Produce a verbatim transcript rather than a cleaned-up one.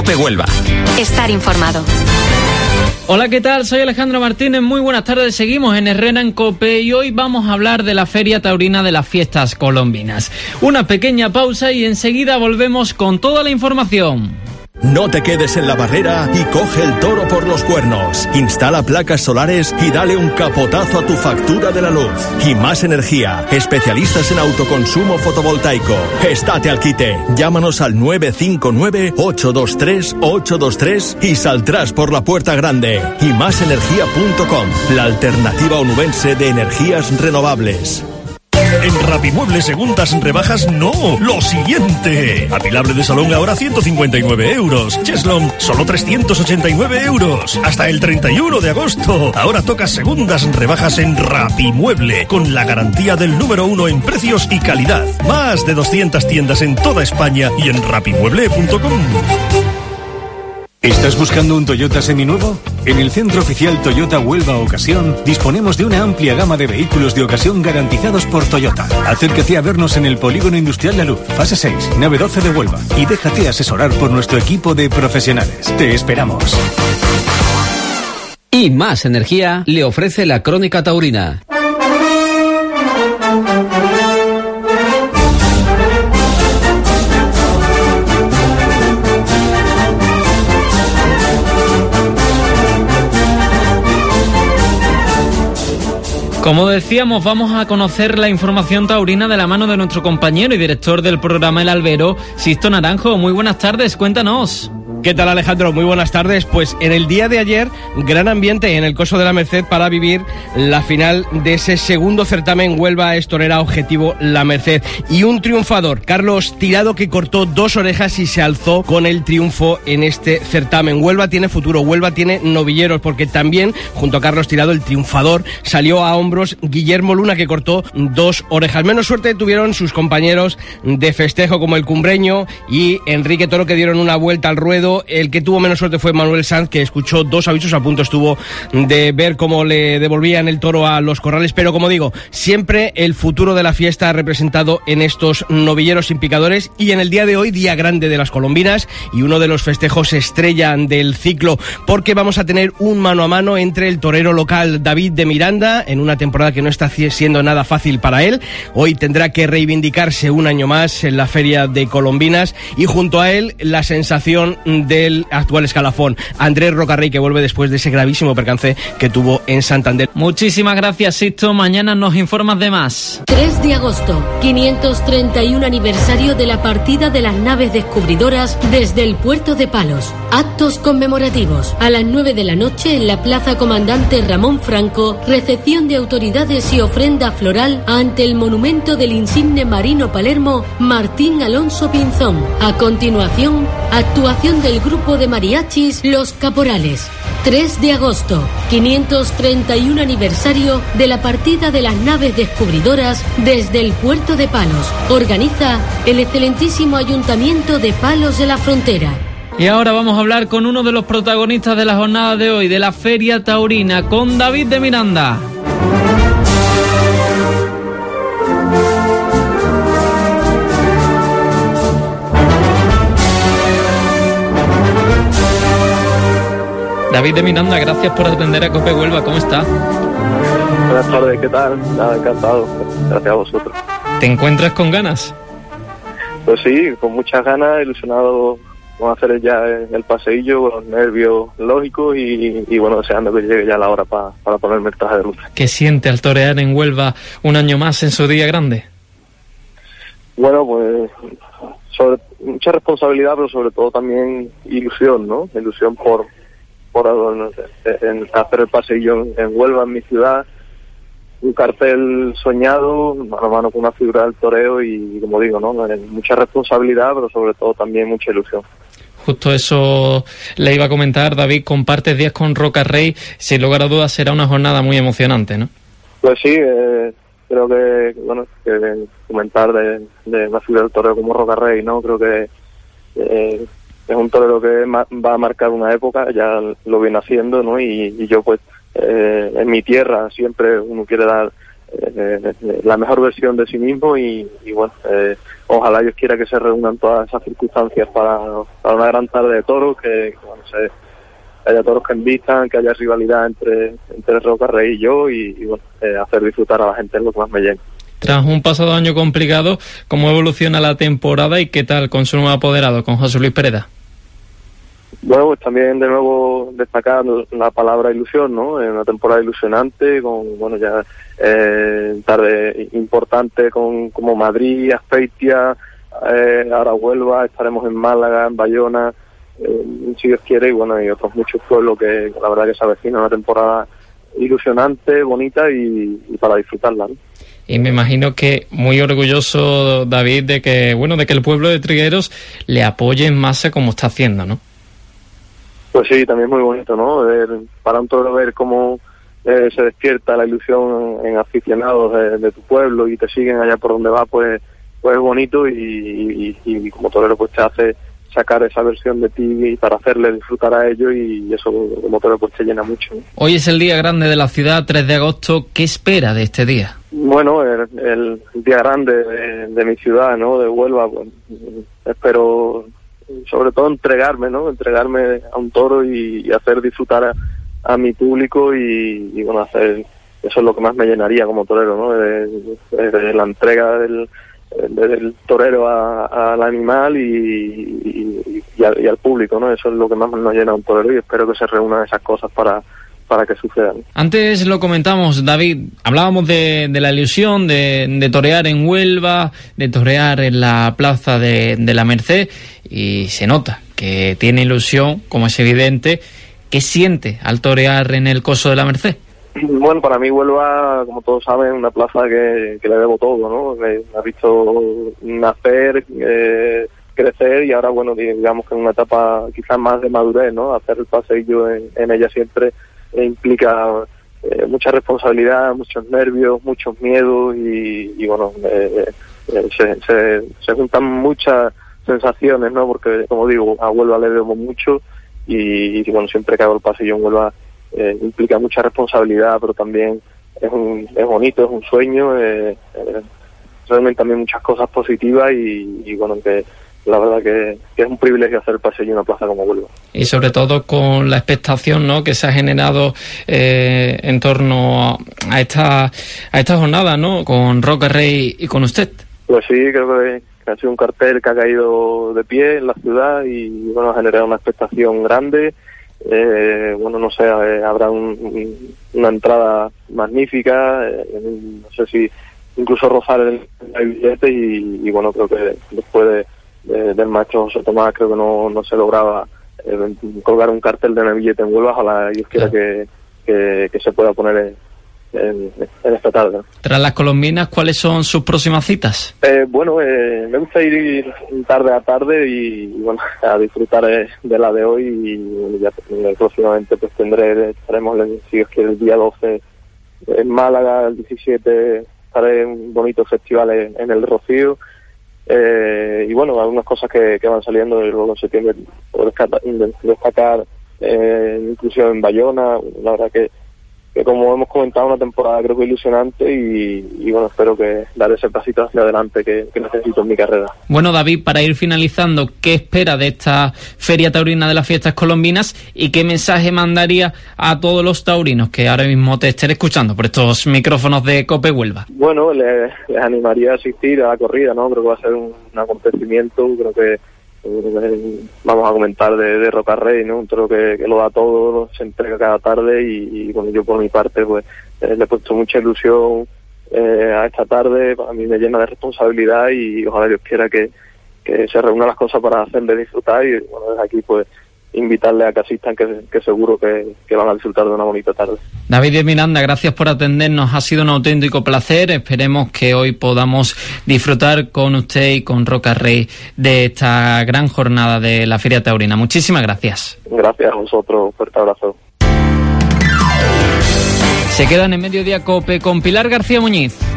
COPE Huelva. Estar informado. Hola, ¿qué tal? Soy Alejandro Martínez, muy buenas tardes, seguimos en Herrera en COPE y hoy vamos a hablar de la Feria Taurina de las Fiestas Colombinas. Una pequeña pausa y enseguida volvemos con toda la información. No te quedes en la barrera y coge el toro por los cuernos. Instala placas solares y dale un capotazo a tu factura de la luz. Y Más Energía, especialistas en autoconsumo fotovoltaico. Estate al quite. Llámanos al nueve cinco nueve, ocho dos tres, ocho dos tres y saldrás por la puerta grande. y más energía punto com, la alternativa onubense de energías renovables. En Rapimueble segundas rebajas no, lo siguiente. Apilable de salón ahora ciento cincuenta y nueve euros. Cheslom solo trescientos ochenta y nueve euros. Hasta el treinta y uno de agosto. Ahora toca segundas rebajas en Rapimueble, con la garantía del número uno en precios y calidad. Más de doscientas tiendas en toda España y en rapimueble punto com. ¿Estás buscando un Toyota seminuevo? En el Centro Oficial Toyota Huelva Ocasión disponemos de una amplia gama de vehículos de ocasión garantizados por Toyota. Acércate a vernos en el Polígono Industrial La Luz, fase seis, nave doce de Huelva, y déjate asesorar por nuestro equipo de profesionales. Te esperamos. Y Más Energía le ofrece la Crónica Taurina. Como decíamos, vamos a conocer la información taurina de la mano de nuestro compañero y director del programa El Albero, Sixto Naranjo. Muy buenas tardes, cuéntanos. ¿Qué tal, Alejandro? Muy buenas tardes. Pues en el día de ayer, gran ambiente en el Coso de la Merced para vivir la final de ese segundo certamen Huelva Estorera Objetivo La Merced. Y un triunfador, Carlos Tirado, que cortó dos orejas y se alzó con el triunfo en este certamen. Huelva tiene futuro, Huelva tiene novilleros, porque también, junto a Carlos Tirado, el triunfador, salió a hombros Guillermo Luna, que cortó dos orejas. Menos suerte tuvieron sus compañeros de festejo, como el Cumbreño y Enrique Toro, que dieron una vuelta al ruedo. El que tuvo menos suerte fue Manuel Sanz, que escuchó dos avisos, a punto estuvo de ver cómo le devolvían el toro a los corrales, pero como digo, siempre el futuro de la fiesta representado en estos novilleros sin picadores. Y en el día de hoy, día grande de las colombinas y uno de los festejos estrella del ciclo, porque vamos a tener un mano a mano entre el torero local David de Miranda, en una temporada que no está siendo nada fácil para él. Hoy tendrá que reivindicarse un año más en la feria de colombinas, y junto a él la sensación del actual escalafón, Andrés Rocarrey, que vuelve después de ese gravísimo percance que tuvo en Santander. Muchísimas gracias, Sixto. Mañana nos informas de más. tres de agosto, quinientos treinta y uno aniversario de la partida de las naves descubridoras desde el puerto de Palos. Actos conmemorativos. A las nueve de la noche en la Plaza Comandante Ramón Franco, recepción de autoridades y ofrenda floral ante el monumento del insigne marino Palermo Martín Alonso Pinzón. A continuación, actuación del grupo de mariachis Los Caporales. tres de agosto, quinientos treinta y uno aniversario de la partida de las naves descubridoras desde el puerto de Palos. Organiza el excelentísimo Ayuntamiento de Palos de la Frontera. Y ahora vamos a hablar con uno de los protagonistas de la jornada de hoy, de la Feria Taurina, con David de Miranda. David de Miranda, gracias por atender a COPE Huelva, ¿cómo está? Buenas tardes, ¿qué tal? Nada, encantado, gracias a vosotros. ¿Te encuentras con ganas? Pues sí, con muchas ganas, ilusionado con hacer ya el paseillo, con los nervios lógicos y, y bueno, deseando que llegue ya la hora pa, para ponerme el traje de luces. ¿Qué siente al torear en Huelva un año más en su día grande? Bueno, pues sobre, mucha responsabilidad, pero sobre todo también ilusión, ¿no? Ilusión por por no sé, en hacer el paseillo en Huelva, en mi ciudad, un cartel soñado, mano a mano con una figura del toreo y, como digo, ¿no? Mucha responsabilidad, pero sobre todo también mucha ilusión. Justo eso le iba a comentar, David, compartes días con Rocarrey, sin lugar a dudas será una jornada muy emocionante, ¿no? Pues sí, eh, creo que, bueno, que comentar de, de una figura del toreo como Rocarrey, ¿no? Creo que eh, es un torero que ma- va a marcar una época, ya lo viene haciendo, ¿no? Y, y yo, pues, eh, en mi tierra siempre uno quiere dar eh, la mejor versión de sí mismo y, y bueno, eh, ojalá Dios quiera que se reúnan todas esas circunstancias para, para una gran tarde de toros, que, que bueno, se, haya toros que envistan, que haya rivalidad entre, entre Roca Rey y yo y, y bueno, eh, hacer disfrutar a la gente es lo que más me llena. Tras un pasado año complicado, ¿cómo evoluciona la temporada y qué tal con su nuevo apoderado, con José Luis Pereda? Bueno, pues también de nuevo destacar la palabra ilusión, ¿no? En una temporada ilusionante, con, bueno, ya eh, tarde importante con como Madrid, Azpeitia, eh, ahora Huelva, estaremos en Málaga, en Bayona, eh, si Dios quiere, y bueno, y otros muchos pueblos que la verdad que se avecina una temporada ilusionante, bonita y, y para disfrutarla, ¿no? Y me imagino que muy orgulloso, David, de que, bueno, de que el pueblo de Trigueros le apoye en masa como está haciendo, ¿no? Pues sí, también es muy bonito, ¿no? Ver, para un toro ver cómo eh, se despierta la ilusión en aficionados de, de tu pueblo y te siguen allá por donde va, pues pues es bonito y, y, y como torero pues te hace sacar esa versión de ti para hacerle disfrutar a ellos y eso como torero pues te llena mucho, ¿no? Hoy es el día grande de la ciudad, tres de agosto. ¿Qué espera de este día? Bueno, el, el día grande de, de mi ciudad, ¿no? De Huelva, pues espero sobre todo entregarme, ¿no? Entregarme a un toro y, y hacer disfrutar a, a mi público y, y bueno, hacer, eso es lo que más me llenaría como torero, ¿no? De, de, de la entrega del, de, del torero al animal y, y, y, al, y al público, ¿no? Eso es lo que más nos llena a un torero y espero que se reúnan esas cosas para para que sucedan. Antes lo comentamos, David, hablábamos de, de la ilusión de, de torear en Huelva, de torear en la plaza de, de la Merced, y se nota que tiene ilusión, como es evidente. ¿Qué siente al torear en el coso de la Merced? Bueno, para mí Huelva, como todos saben, es una plaza que, que le debo todo, ¿no? Me, me ha visto nacer, eh, crecer y ahora, bueno, digamos que en una etapa quizás más de madurez, ¿no? Hacer el paseillo en, en ella siempre eh, implica eh, mucha responsabilidad, muchos nervios, muchos miedos y, y bueno, eh, eh, se, se, se juntan muchas sensaciones, ¿no? Porque, como digo, a Huelva le debo mucho y, y bueno, siempre que hago el pasillo en Huelva eh, implica mucha responsabilidad, pero también es un es bonito, es un sueño, eh, eh, realmente también muchas cosas positivas y, y bueno, que la verdad que, que es un privilegio hacer el pasillo en una plaza como Huelva. Y sobre todo con la expectación, ¿no?, que se ha generado eh, en torno a esta a esta jornada, ¿no?, con Roca Rey y con usted. Pues sí, creo que ha sido un cartel que ha caído de pie en la ciudad y bueno, ha generado una expectación grande. Eh, bueno, no sé, eh, habrá un, un, una entrada magnífica, eh, no sé si incluso rozar el, el billete y, y bueno, creo que después de, de, del maestro José Tomás creo que no, no se lograba eh, colgar un cartel de un billete en Huelva. Ojalá Dios quiera que, que, que se pueda poner en, en, en esta tarde. Tras las colombinas, ¿cuáles son sus próximas citas? Eh, bueno, eh, me gusta ir tarde a tarde y, y bueno, a disfrutar de, de la de hoy y ya próximamente pues tendré, estaremos si Dios quiere, el día doce en Málaga, el diecisiete estaré en un bonito festival en, en el Rocío. Eh, y bueno, algunas cosas que, que van saliendo y luego en septiembre puedo destacar, destacar eh, inclusive en Bayona. La verdad que, que como hemos comentado, una temporada creo que ilusionante y, y bueno, espero que dar ese pasito hacia adelante que, que necesito en mi carrera. Bueno, David, para ir finalizando, ¿qué espera de esta Feria Taurina de las Fiestas Colombinas y qué mensaje mandaría a todos los taurinos que ahora mismo te estén escuchando por estos micrófonos de COPE Huelva? Bueno, les, les animaría a asistir a la corrida, ¿no? Creo que va a ser un, un acontecimiento, creo que vamos a comentar de, de Roca Rey, ¿no? Un toro que, que lo da todo, se entrega cada tarde y, y bueno, yo por mi parte pues eh, le he puesto mucha ilusión eh, a esta tarde. A mí me llena de responsabilidad y ojalá Dios quiera que, que se reúnan las cosas para hacerle disfrutar y bueno, desde aquí pues invitarle a que asistan, que, que seguro que, que van a disfrutar de una bonita tarde. David de Miranda, gracias por atendernos, ha sido un auténtico placer. Esperemos que hoy podamos disfrutar con usted y con Roca Rey de esta gran jornada de la Feria Taurina. Muchísimas gracias. Gracias a vosotros, fuerte abrazo. Se quedan en Mediodía COPE con Pilar García Muñiz.